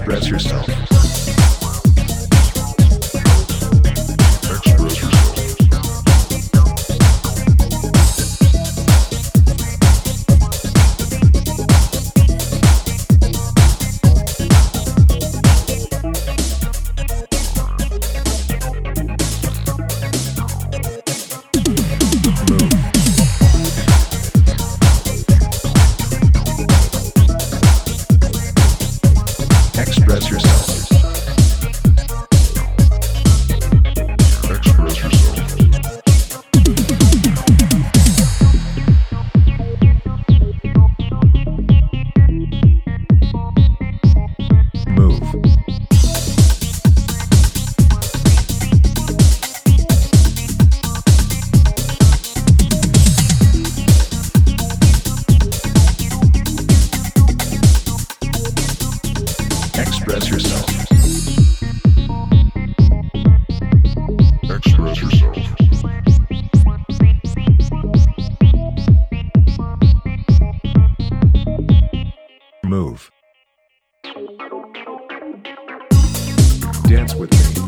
Express yourself. Express yourself. Express yourself. Move. Express yourself. Express yourself. Move. Dance with me.